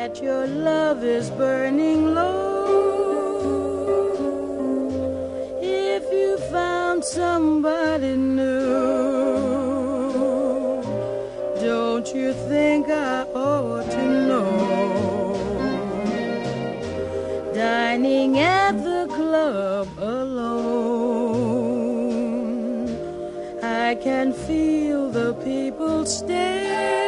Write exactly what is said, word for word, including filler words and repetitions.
that your love is burning low. If you found somebody new, don't you think I ought to know? Dining at the club alone, I can feel the people stare.